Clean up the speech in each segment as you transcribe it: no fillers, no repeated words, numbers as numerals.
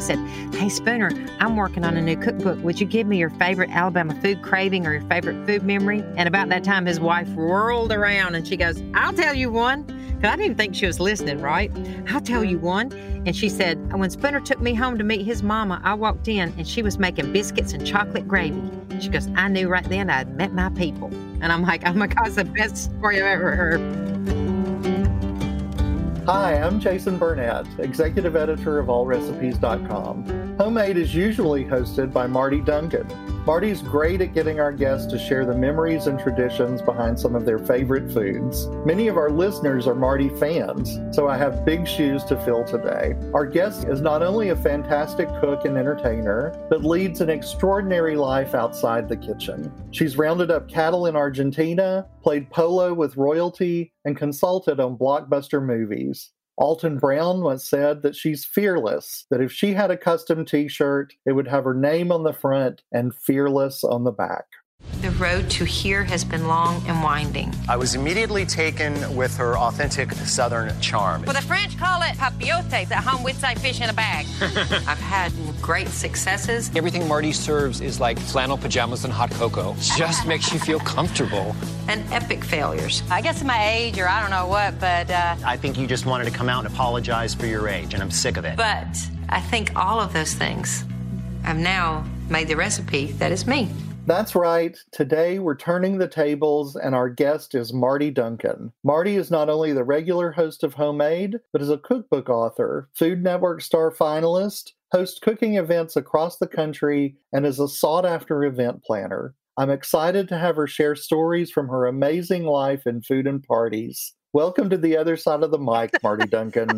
said, hey, Spooner, I'm working on a new cookbook. Would you give me your favorite Alabama food craving or your favorite food memory? And about that time, his wife whirled around and she goes, I'll tell you one. Because I didn't even think she was listening, right? I'll tell you one. And she said, when Spooner took me home to meet his mama, I walked in and she was making biscuits and chocolate gravy. She goes, I knew right then I'd met my people. And I'm like, oh my God, it's the best story I've ever heard. Hi, I'm Jason Burnett, Executive Editor of AllRecipes.com. Homemade is usually hosted by Marty Duncan. Marty's great at getting our guests to share the memories and traditions behind some of their favorite foods. Many of our listeners are Marty fans, so I have big shoes to fill today. Our guest is not only a fantastic cook and entertainer, but leads an extraordinary life outside the kitchen. She's rounded up cattle in Argentina, played polo with royalty, and consulted on blockbuster movies. Alton Brown once said that she's fearless, that if she had a custom t-shirt, it would have her name on the front and fearless on the back. The road to here has been long and winding. I was immediately taken with her authentic Southern charm. Well, the French call it papillotes. At home, we'd say fish in a bag. I've had great successes. Everything Marty serves is like flannel pajamas and hot cocoa. Just makes you feel comfortable. And epic failures. I guess my age or I don't know what, but... I think you just wanted to come out and apologize for your age, and I'm sick of it. But I think all of those things have now made the recipe that is me. That's right. Today we're turning the tables and our guest is Marty Duncan. Marty is not only the regular host of Homemade, but is a cookbook author, Food Network star finalist, hosts cooking events across the country, and is a sought-after event planner. I'm excited to have her share stories from her amazing life in food and parties. Welcome to the other side of the mic, Marty Duncan.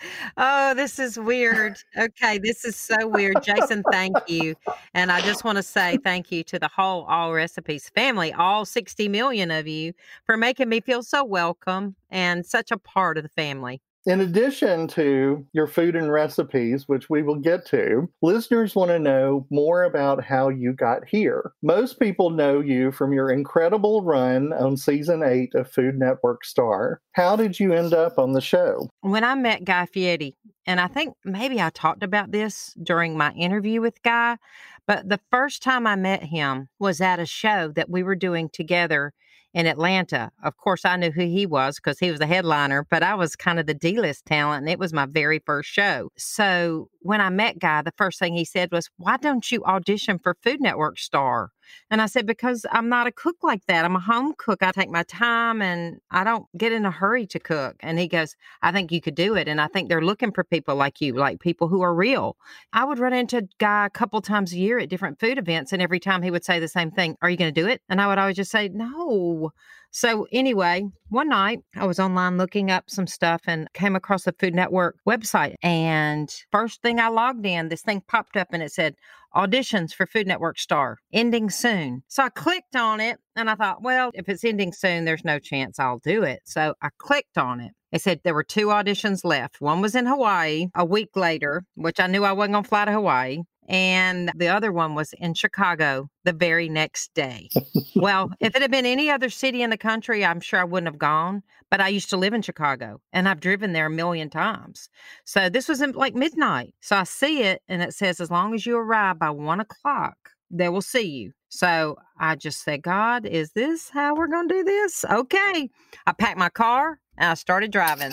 Oh, this is weird. Okay, this is so weird. Jason, thank you. And I just want to say thank you to the whole All Recipes family, all 60 million of you, for making me feel so welcome and such a part of the family. In addition to your food and recipes, which we will get to, listeners want to know more about how you got here. Most people know you from your incredible run on season 8 of Food Network Star. How did you end up on the show? When I met Guy Fieri, and I think maybe I talked about this during my interview with Guy, but the first time I met him was at a show that we were doing together in Atlanta. Of course, I knew who he was because he was the headliner, but I was kind of the D-list talent, and it was my very first show. So when I met Guy, the first thing he said was, why don't you audition for Food Network Star? And I said, because I'm not a cook like that. I'm a home cook. I take my time and I don't get in a hurry to cook. And he goes, I think you could do it. And I think they're looking for people like you, like people who are real. I would run into Guy a couple times a year at different food events. And every time he would say the same thing, are you going to do it? And I would always just say, no. So anyway, one night I was online looking up some stuff and came across the Food Network website. And first thing I logged in, this thing popped up and it said, auditions for Food Network Star, ending soon. So I clicked on it and I thought, well, if it's ending soon, there's no chance I'll do it. So I clicked on it. It said there were 2 auditions left. One was in Hawaii a week later, which I knew I wasn't going to fly to Hawaii. And the other one was in Chicago the very next day. Well, if it had been any other city in the country, I'm sure I wouldn't have gone. But I used to live in Chicago and I've driven there a million times. So this was in like midnight. So I see it and it says, as long as you arrive by 1 o'clock, they will see you. So I just said, God, is this how we're going to do this? Okay. I packed my car and I started driving.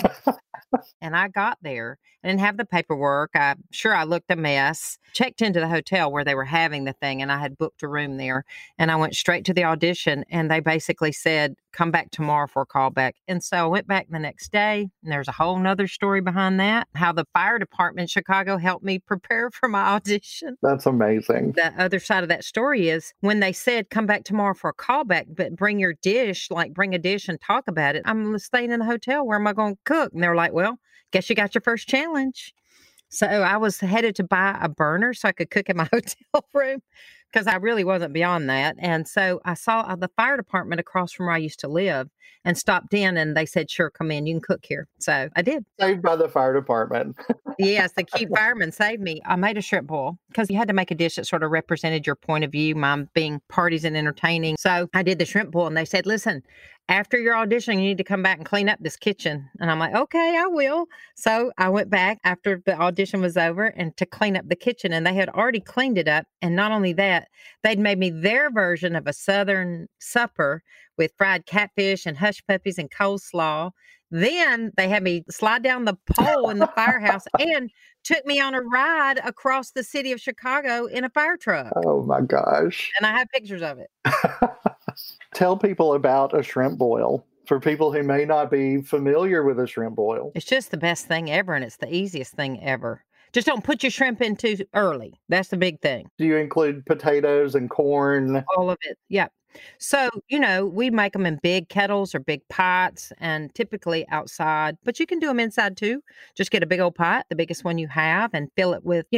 And I got there. I didn't have the paperwork. I'm sure I looked a mess. Checked into the hotel where they were having the thing, and I had booked a room there. And I went straight to the audition, and they basically said, come back tomorrow for a callback. And so I went back the next day, and there's a whole nother story behind that, how the fire department in Chicago helped me prepare for my audition. That's amazing. The other side of that story is when they said, come back tomorrow for a callback, but bring your dish, like bring a dish and talk about it. I'm staying in the hotel. Where am I going to cook? And they were like, well, guess you got your first challenge. So I was headed to buy a burner so I could cook in my hotel room because I really wasn't beyond that. And so I saw the fire department across from where I used to live and stopped in, and they said, sure, come in, you can cook here. So I did. Saved by the fire department. Yes, the cute fireman saved me. I made a shrimp boil because you had to make a dish that sort of represented your point of view, mine being parties and entertaining. So I did the shrimp boil, and they said, listen, after your audition, you need to come back and clean up this kitchen. And I'm like, okay, I will. So I went back after the audition was over and to clean up the kitchen. And they had already cleaned it up. And not only that, they'd made me their version of a Southern supper with fried catfish and hush puppies and coleslaw. Then they had me slide down the pole in the firehouse and took me on a ride across the city of Chicago in a fire truck. Oh my gosh. And I have pictures of it. Tell people about a shrimp boil for people who may not be familiar with a shrimp boil. It's just the best thing ever, and it's the easiest thing ever. Just don't put your shrimp in too early. That's the big thing. Do you include potatoes and corn? All of it. Yeah. So, we make them in big kettles or big pots and typically outside, but you can do them inside too. Just get a big old pot, the biggest one you have, and fill it with,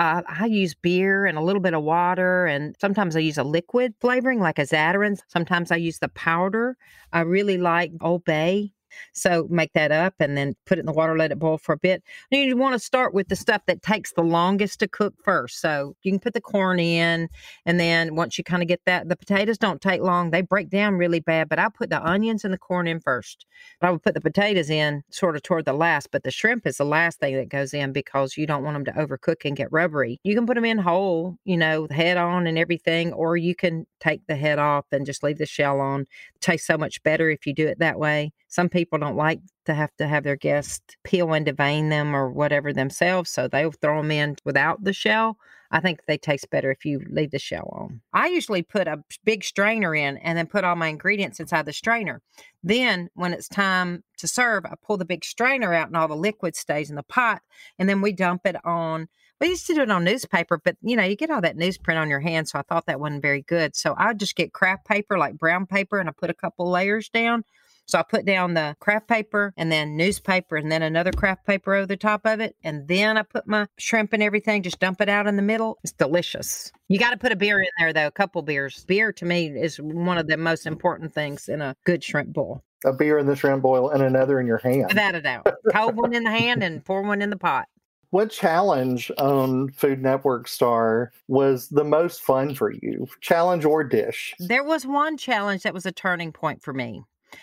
I use beer and a little bit of water. And sometimes I use a liquid flavoring like a Zatarain. Sometimes I use the powder. I really like Old Bay. So make that up and then put it in the water, let it boil for a bit. And you want to start with the stuff that takes the longest to cook first. So you can put the corn in, and then once you kind of get that, the potatoes don't take long. They break down really bad, but I put the onions and the corn in first. But I would put the potatoes in sort of toward the last, but the shrimp is the last thing that goes in because you don't want them to overcook and get rubbery. You can put them in whole, the head on and everything, or you can take the head off and just leave the shell on. It tastes so much better if you do it that way. Some people don't like to have their guests peel and devein them or whatever themselves, so they'll throw them in without the shell. I think they taste better if you leave the shell on. I usually put a big strainer in and then put all my ingredients inside the strainer. Then when it's time to serve, I pull the big strainer out and all the liquid stays in the pot, and then we dump it on. We used to do it on newspaper, but you get all that newsprint on your hand, so I thought that wasn't very good. So I just get craft paper, like brown paper, and I put a couple layers down. So I put down the craft paper and then newspaper and then another craft paper over the top of it. And then I put my shrimp and everything, just dump it out in the middle. It's delicious. You got to put a beer in there, though, a couple beers. Beer, to me, is one of the most important things in a good shrimp boil. A beer in the shrimp boil and another in your hand. Without a doubt. Cold one in the hand and pour one in the pot. What challenge on Food Network Star was the most fun for you? Challenge or dish? There was one challenge that was a turning point for me.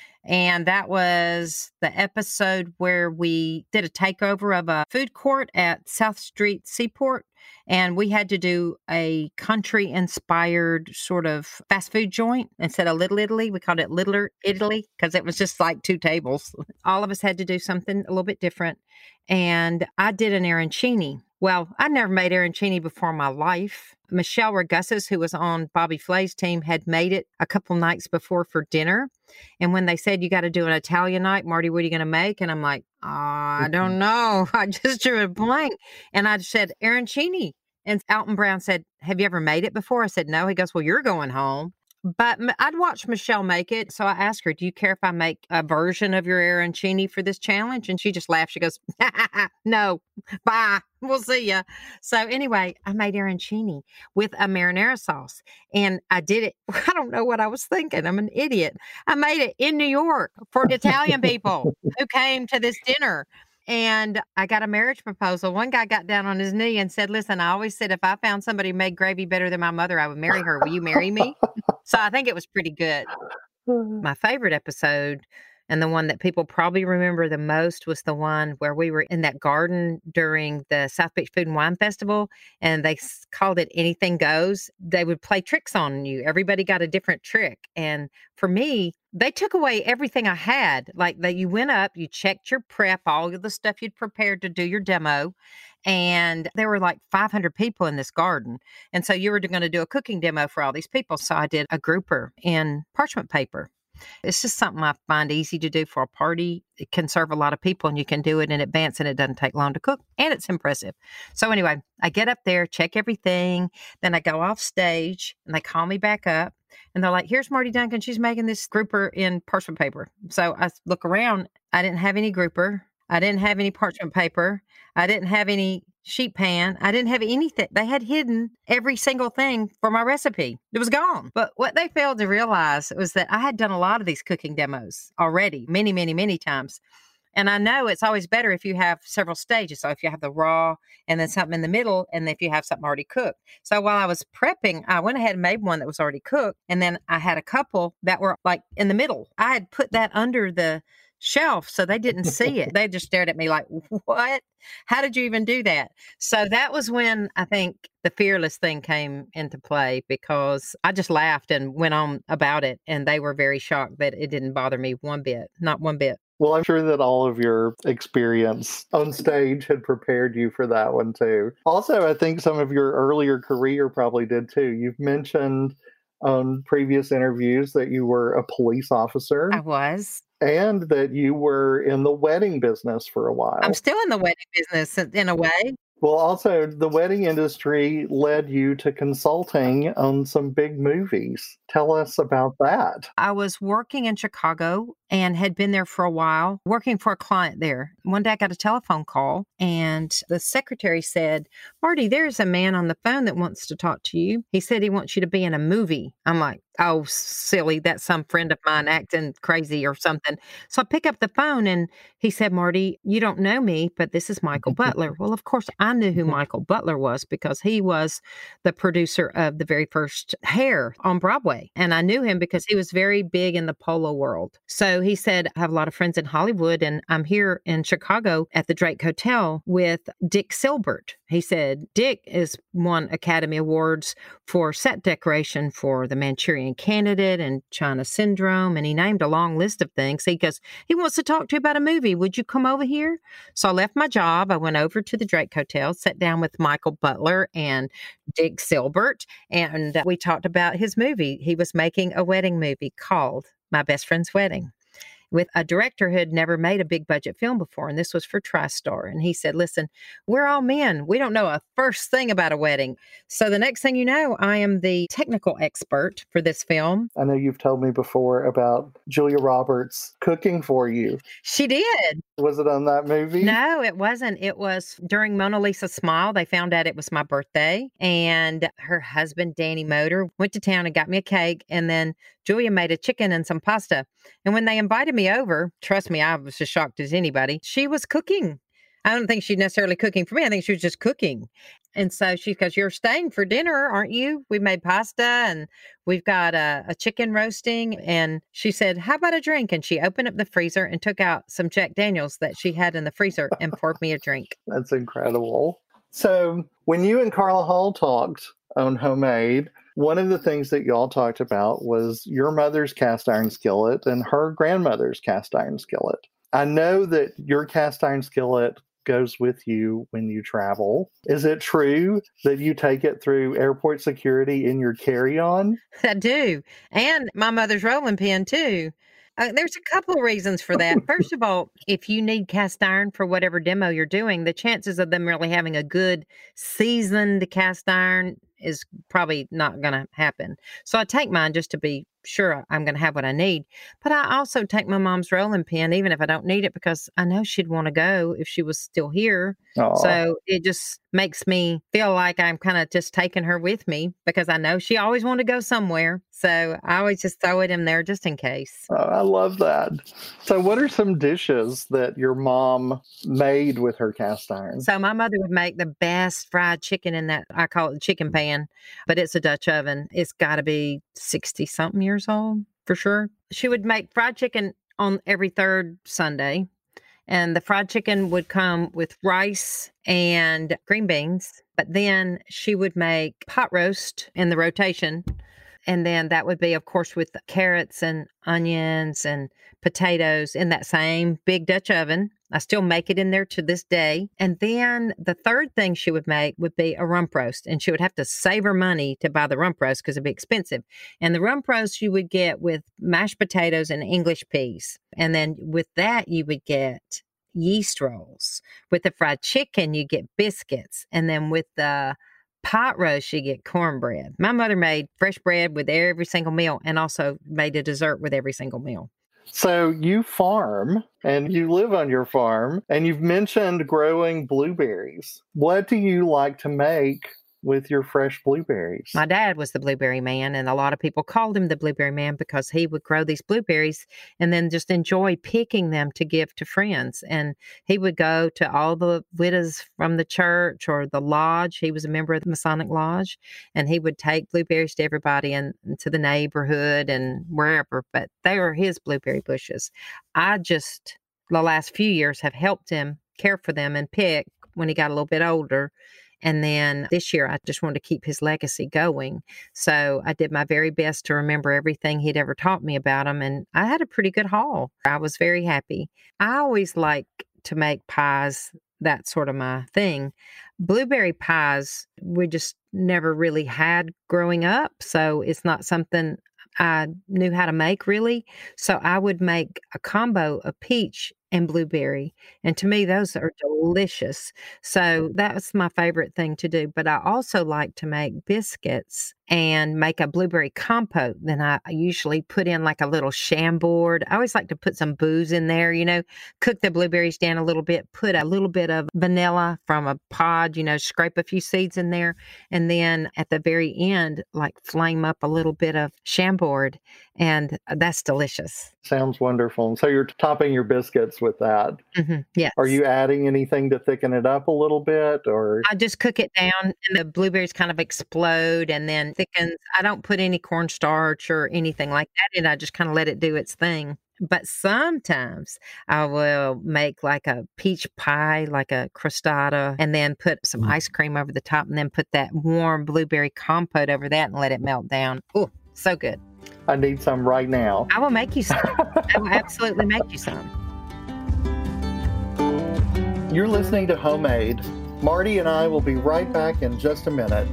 And that was the episode where we did a takeover of a food court at South Street Seaport. And we had to do a country-inspired sort of fast food joint. Instead of Little Italy, we called it Littler Italy because it was just like 2 tables. All of us had to do something a little bit different. And I did an arancini. Well, I'd never made arancini before in my life. Michelle Regussis, who was on Bobby Flay's team, had made it a couple nights before for dinner. And when they said, you got to do an Italian night, Marty, what are you going to make? And I'm like, I don't know. I just drew a blank. And I said, arancini. And Alton Brown said, have you ever made it before? I said, no. He goes, well, you're going home. But I'd watched Michelle make it. So I asked her, do you care if I make a version of your arancini for this challenge? And she just laughed. She goes, no, bye. We'll see ya. So anyway, I made arancini with a marinara sauce. And I did it. I don't know what I was thinking. I'm an idiot. I made it in New York for Italian people who came to this dinner. And I got a marriage proposal. One guy got down on his knee and said, listen, I always said if I found somebody who made gravy better than my mother, I would marry her. Will you marry me? So I think it was pretty good. My favorite episode, and the one that people probably remember the most, was the one where we were in that garden during the South Beach Food and Wine Festival, and they called it Anything Goes. They would play tricks on you. Everybody got a different trick. And for me, they took away everything I had. Like that, you went up, you checked your prep, all of the stuff you'd prepared to do your demo. And there were like 500 people in this garden. And so you were going to do a cooking demo for all these people. So I did a grouper in parchment paper. It's just something I find easy to do for a party. It can serve a lot of people and you can do it in advance and it doesn't take long to cook and it's impressive. So anyway, I get up there, check everything. Then I go off stage and they call me back up and they're like, here's Marty Duncan. She's making this grouper in parchment paper. So I look around. I didn't have any grouper. I didn't have any parchment paper. I didn't have any sheet pan. I didn't have anything. They had hidden every single thing for my recipe. It was gone. But what they failed to realize was that I had done a lot of these cooking demos already, many, many, many times. And I know it's always better if you have several stages. So if you have the raw and then something in the middle, and if you have something already cooked. So while I was prepping, I went ahead and made one that was already cooked. And then I had a couple that were like in the middle. I had put that under the shelf so they didn't see it. They just stared at me like, what? How did you even do that? So that was when I think the fearless thing came into play, because I just laughed and went on about it. And they were very shocked that it didn't bother me one bit, not one bit. Well, I'm sure that all of your experience on stage had prepared you for that one too. Also, I think some of your earlier career probably did too. You've mentioned on previous interviews that you were a police officer. I was. And that you were in the wedding business for a while. I'm still in the wedding business in a way. Well, also, the wedding industry led you to consulting on some big movies. Tell us about that. I was working in Chicago and had been there for a while, working for a client there. One day I got a telephone call, and the secretary said, Marty, there's a man on the phone that wants to talk to you. He said he wants you to be in a movie. I'm like, oh, silly, that's some friend of mine acting crazy or something. So I pick up the phone, and he said, Marty, you don't know me, but this is Michael Butler. Well, of course, I knew who Michael Butler was because he was the producer of the very first Hair on Broadway. And I knew him because he was very big in the polo world. So he said, I have a lot of friends in Hollywood, and I'm here in Chicago at the Drake Hotel with Dick Silbert. He said, Dick has won Academy Awards for set decoration for The Manchurian Candidate and China Syndrome. And he named a long list of things. He goes, he wants to talk to you about a movie. Would you come over here? So I left my job. I went over to the Drake Hotel, sat down with Michael Butler and Dick Silbert, and we talked about his movie. He was making a wedding movie called My Best Friend's Wedding, with a director who had never made a big budget film before. And this was for TriStar. And he said, listen, we're all men. We don't know a first thing about a wedding. So the next thing you know, I am the technical expert for this film. I know you've told me before about Julia Roberts cooking for you. She did. Was it on that movie? No, it wasn't. It was during Mona Lisa Smile. They found out it was my birthday. And her husband, Danny Moder, went to town and got me a cake. And then Julia made a chicken and some pasta. And when they invited me over, trust me, I was as shocked as anybody. She was cooking. I don't think she's necessarily cooking for me. I think she was just cooking. And so she goes, you're staying for dinner, aren't you? We made pasta and we've got a chicken roasting. And she said, how about a drink? And she opened up the freezer and took out some Jack Daniels that she had in the freezer and poured me a drink. That's incredible. So when you and Carla Hall talked on Homemade, one of the things that y'all talked about was your mother's cast iron skillet and her grandmother's cast iron skillet. I know that your cast iron skillet goes with you when you travel. Is it true that you take it through airport security in your carry-on? I do. And my mother's rolling pin, too. There's a couple of reasons for that. First of all, if you need cast iron for whatever demo you're doing, the chances of them really having a good seasoned cast iron is probably not going to happen. So I take mine just to be sure I'm going to have what I need. But I also take my mom's rolling pin, even if I don't need it, because I know she'd want to go if she was still here. Aww. So it just makes me feel like I'm kind of just taking her with me because I know she always wanted to go somewhere. So I always just throw it in there just in case. Oh, I love that. So what are some dishes that your mom made with her cast iron? So my mother would make the best fried chicken in that, I call it the chicken pan, but it's a Dutch oven. It's got to be 60-something years old for sure. She would make fried chicken on every third Sunday. And the fried chicken would come with rice and green beans. But then she would make pot roast in the rotation. And then that would be, of course, with carrots and onions and potatoes in that same big Dutch oven. I still make it in there to this day. And then the third thing she would make would be a rump roast. And she would have to save her money to buy the rump roast because it'd be expensive. And the rump roast you would get with mashed potatoes and English peas. And then with that, you would get yeast rolls. With the fried chicken, you get biscuits. And then with the pot roast, you get cornbread. My mother made fresh bread with every single meal and also made a dessert with every single meal. So you farm and you live on your farm and you've mentioned growing blueberries. What do you like to make with your fresh blueberries? My dad was the blueberry man, and a lot of people called him the blueberry man because he would grow these blueberries and then just enjoy picking them to give to friends. And he would go to all the widows from the church or the lodge. He was a member of the Masonic Lodge, and he would take blueberries to everybody and to the neighborhood and wherever. But they were his blueberry bushes. I just, the last few years, have helped him care for them and pick when he got a little bit older. And then this year, I just wanted to keep his legacy going. So I did my very best to remember everything he'd ever taught me about him. And I had a pretty good haul. I was very happy. I always like to make pies. That's sort of my thing. Blueberry pies, we just never really had growing up. So it's not something I knew how to make really. So I would make a combo of peach and blueberry. And to me, those are delicious. So that's my favorite thing to do. But I also like to make biscuits and make a blueberry compote. Then I usually put in like a little Chambord. I always like to put some booze in there, cook the blueberries down a little bit, put a little bit of vanilla from a pod, scrape a few seeds in there. And then at the very end, like flame up a little bit of Chambord. And that's delicious. Sounds wonderful. So you're topping your biscuits with that. Mm-hmm. Yes. Are you adding anything to thicken it up a little bit, or? I just cook it down and the blueberries kind of explode and then thickens. I don't put any cornstarch or anything like that in. I just kind of let it do its thing. But sometimes I will make like a peach pie, like a crostata, and then put some ice cream over the top and then put that warm blueberry compote over that and let it melt down. Oh, so good. I need some right now. I will make you some. I will absolutely make you some. You're listening to Homemade. Marty and I will be right back in just a minute.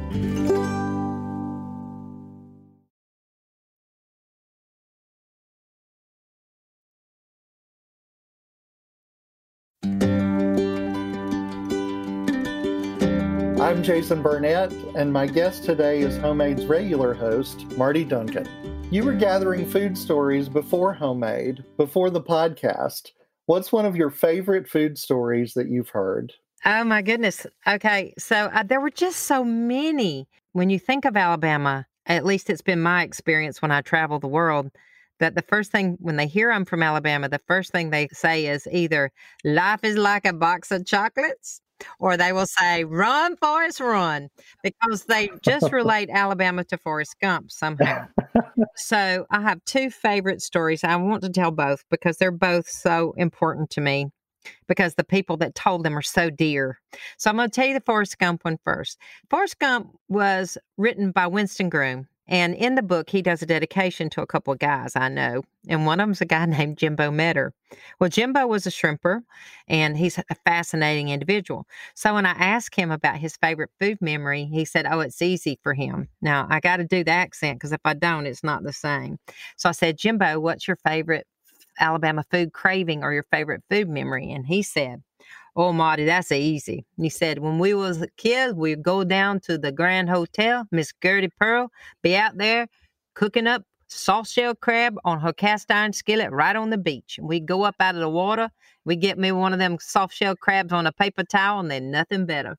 I'm Jason Burnett, and my guest today is Homemade's regular host, Marty Duncan. You were gathering food stories before Homemade, before the podcast. What's one of your favorite food stories that you've heard? Oh, my goodness. Okay. So there were just so many. When you think of Alabama, at least it's been my experience when I travel the world, that the first thing, when they hear I'm from Alabama, the first thing they say is either life is like a box of chocolates, or they will say, run, Forrest, run, because they just relate Alabama to Forrest Gump somehow. So I have two favorite stories. I want to tell both because they're both so important to me, because the people that told them are so dear. So I'm going to tell you the Forrest Gump one first. Forrest Gump was written by Winston Groom. And in the book, he does a dedication to a couple of guys I know. And one of them's a guy named Jimbo Metter. Well, Jimbo was a shrimper, and he's a fascinating individual. So when I asked him about his favorite food memory, he said, oh, it's easy for him. Now, I got to do the accent because if I don't, it's not the same. So I said, Jimbo, what's your favorite Alabama food craving or your favorite food memory? And he said, oh, Marty, that's easy. He said, when we was kids, we'd go down to the Grand Hotel, Miss Gertie Pearl, be out there cooking up soft-shell crab on her cast iron skillet right on the beach. And we'd go up out of the water. We'd get me one of them soft-shell crabs on a paper towel, and then nothing better.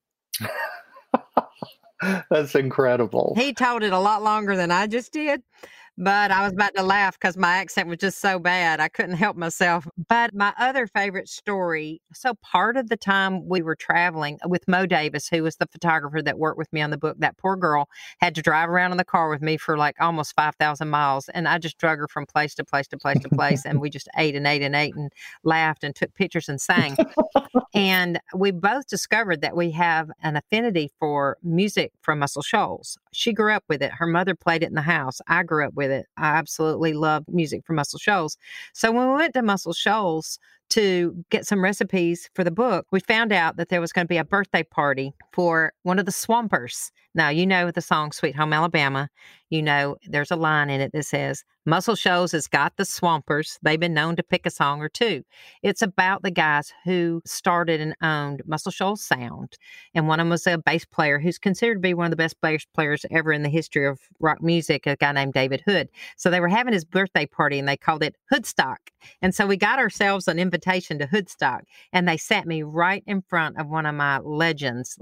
That's incredible. He told it a lot longer than I just did. But I was about to laugh because my accent was just so bad. I couldn't help myself. But my other favorite story, so part of the time we were traveling with Mo Davis, who was the photographer that worked with me on the book, that poor girl had to drive around in the car with me for like almost 5,000 miles. And I just drug her from place to place to place to place. And we just ate and ate and ate and laughed and took pictures and sang. And we both discovered that we have an affinity for music from Muscle Shoals. She grew up with it. Her mother played it in the house. I grew up with it. I absolutely love music from Muscle Shoals. So when we went to Muscle Shoals to get some recipes for the book, we found out that there was going to be a birthday party for one of the Swampers. Now, you know the song Sweet Home Alabama. there's a line in it that says, Muscle Shoals has got the Swampers. They've been known to pick a song or two. It's about the guys who started and owned Muscle Shoals Sound. And one of them was a bass player who's considered to be one of the best bass players ever in the history of rock music, a guy named David Hood. So they were having his birthday party and they called it Hoodstock. And so we got ourselves an invitation to Hoodstock. And they sat me right in front of one of my legends,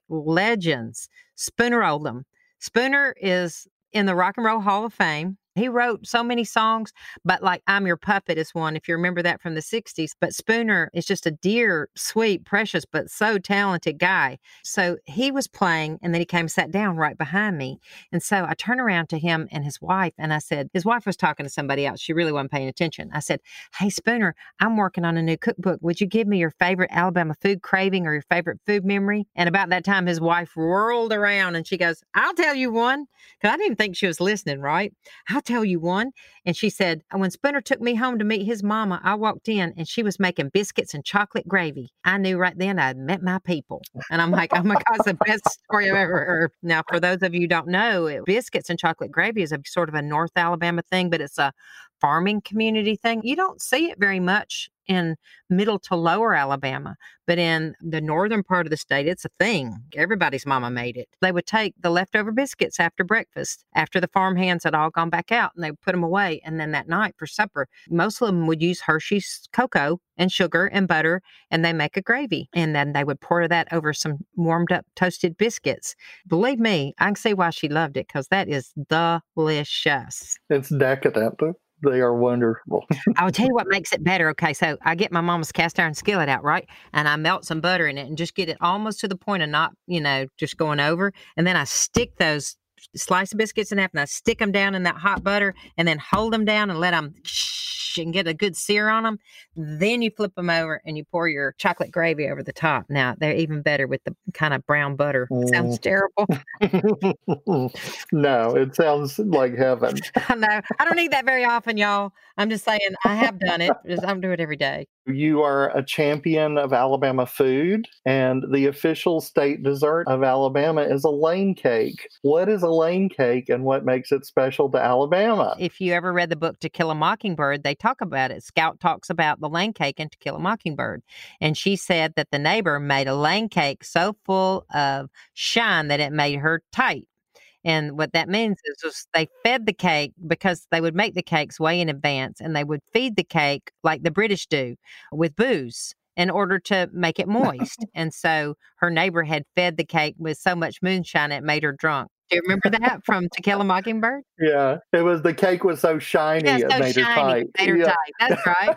Spooner Oldham. Spooner is in the Rock and Roll Hall of Fame. He wrote so many songs, but like I'm Your Puppet is one, if you remember that from the 60s. But Spooner is just a dear, sweet, precious, but so talented guy. So he was playing, and then he came and sat down right behind me. And so I turned around to him and his wife, and I said, his wife was talking to somebody else. She really wasn't paying attention. I said, hey, Spooner, I'm working on a new cookbook. Would you give me your favorite Alabama food craving or your favorite food memory? And about that time, his wife whirled around and she goes, I'll tell you one. Because I didn't even think she was listening, right? I'll tell you one. And she said, when Spooner took me home to meet his mama, I walked in and she was making biscuits and chocolate gravy. I knew right then I'd met my people. And I'm like, oh my God, it's the best story I've ever heard. Now, for those of you who don't know, biscuits and chocolate gravy is a sort of a North Alabama thing, but it's a farming community thing. You don't see it very much in middle to lower Alabama, but in the northern part of the state, it's a thing. Everybody's mama made it. They would take the leftover biscuits after breakfast, after the farm hands had all gone back out, and they would put them away. And then that night for supper, most of them would use Hershey's cocoa and sugar and butter, and they make a gravy. And then they would pour that over some warmed up toasted biscuits. Believe me, I can see why she loved it, because that is delicious. It's decadent. They are wonderful. I'll tell you what makes it better. Okay, so I get my mama's cast iron skillet out, right? And I melt some butter in it and just get it almost to the point of not, just going over. And then I stick those sliced biscuits in half and I stick them down in that hot butter and then hold them down and let them and get a good sear on them. Then you flip them over and you pour your chocolate gravy over the top. Now, they're even better with the kind of brown butter. Sounds terrible. No, it sounds like heaven. I know. I don't eat that very often, y'all. I'm just saying I have done it. I don't do it every day. You are a champion of Alabama food, and the official state dessert of Alabama is a lane cake. What is a lane cake and what makes it special to Alabama? If you ever read the book To Kill a Mockingbird, they talk about it. Scout talks about the lane cake in To Kill a Mockingbird. And she said that the neighbor made a lane cake so full of shine that it made her tight. And what that means is just they fed the cake, because they would make the cakes way in advance, and they would feed the cake like the British do with booze in order to make it moist. And so her neighbor had fed the cake with so much moonshine it made her drunk. Do you remember that from To Kill a Mockingbird? Yeah, it was the cake was so shiny it made her tight. Made her tight. That's right.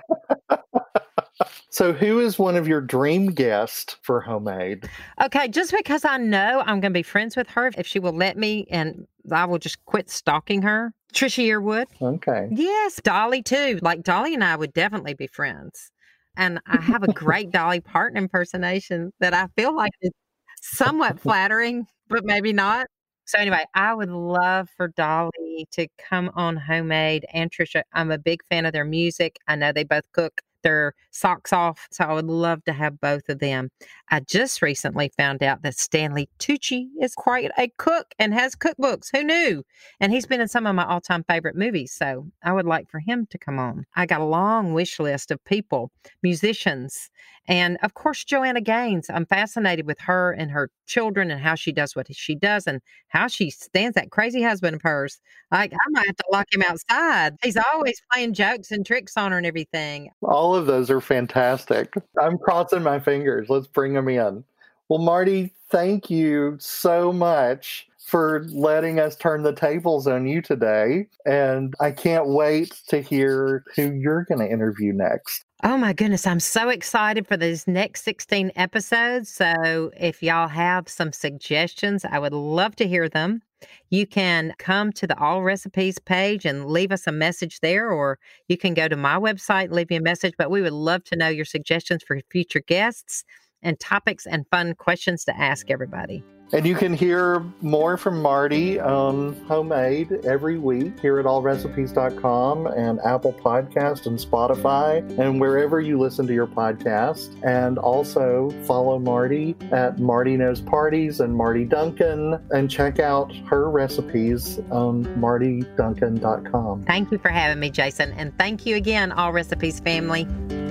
So who is one of your dream guests for Homemade? Okay, just because I know I'm going to be friends with her, if she will let me, and I will just quit stalking her. Trisha Yearwood. Okay. Yes, Dolly too. Like Dolly and I would definitely be friends. And I have a great Dolly Parton impersonation that I feel like is somewhat flattering, but maybe not. So anyway, I would love for Dolly to come on Homemade and Trisha. I'm a big fan of their music. I know they both cook their socks off, so I would love to have both of them. I just recently found out that Stanley Tucci is quite a cook and has cookbooks. Who knew? And he's been in some of my all-time favorite movies, so I would like for him to come on. I got a long wish list of people, musicians, and of course, Joanna Gaines. I'm fascinated with her and her children and how she does what she does and how she stands that crazy husband of hers. Like, I might have to lock him outside. He's always playing jokes and tricks on her and everything. All of those are fantastic. I'm crossing my fingers. Let's bring them in. Well, Marty, thank you so much for letting us turn the tables on you today. And I can't wait to hear who you're going to interview next. Oh my goodness, I'm so excited for these next 16 episodes. So if y'all have some suggestions, I would love to hear them. You can come to the All Recipes page and leave us a message there, or you can go to my website and leave me a message. But we would love to know your suggestions for future guests. and topics and fun questions to ask everybody. And you can hear more from Marty on Homemade every week here at allrecipes.com and Apple Podcast and Spotify and wherever you listen to your podcast. And also follow Marty at Marty Knows Parties and Marty Duncan, and check out her recipes on martyduncan.com. Thank you for having me, Jason. And thank you again, All Recipes family.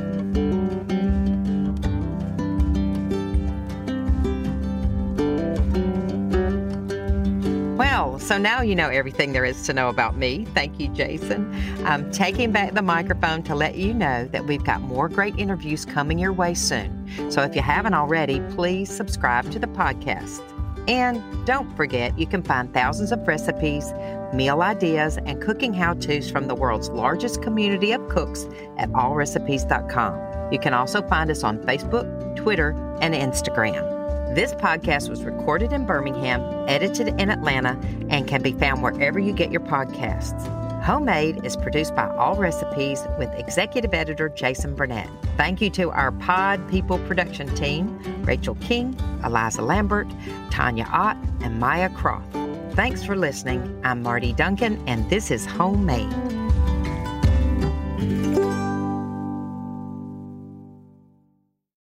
Well, so now you know everything there is to know about me. Thank you, Jason. I'm taking back the microphone to let you know that we've got more great interviews coming your way soon. So if you haven't already, please subscribe to the podcast. And don't forget, you can find thousands of recipes, meal ideas, and cooking how-tos from the world's largest community of cooks at allrecipes.com. You can also find us on Facebook, Twitter, and Instagram. This podcast was recorded in Birmingham, edited in Atlanta, and can be found wherever you get your podcasts. Homemade is produced by All Recipes with executive editor Jason Burnett. Thank you to our Pod People production team, Rachel King, Eliza Lambert, Tanya Ott, and Maya Croft. Thanks for listening. I'm Marty Duncan, and this is Homemade.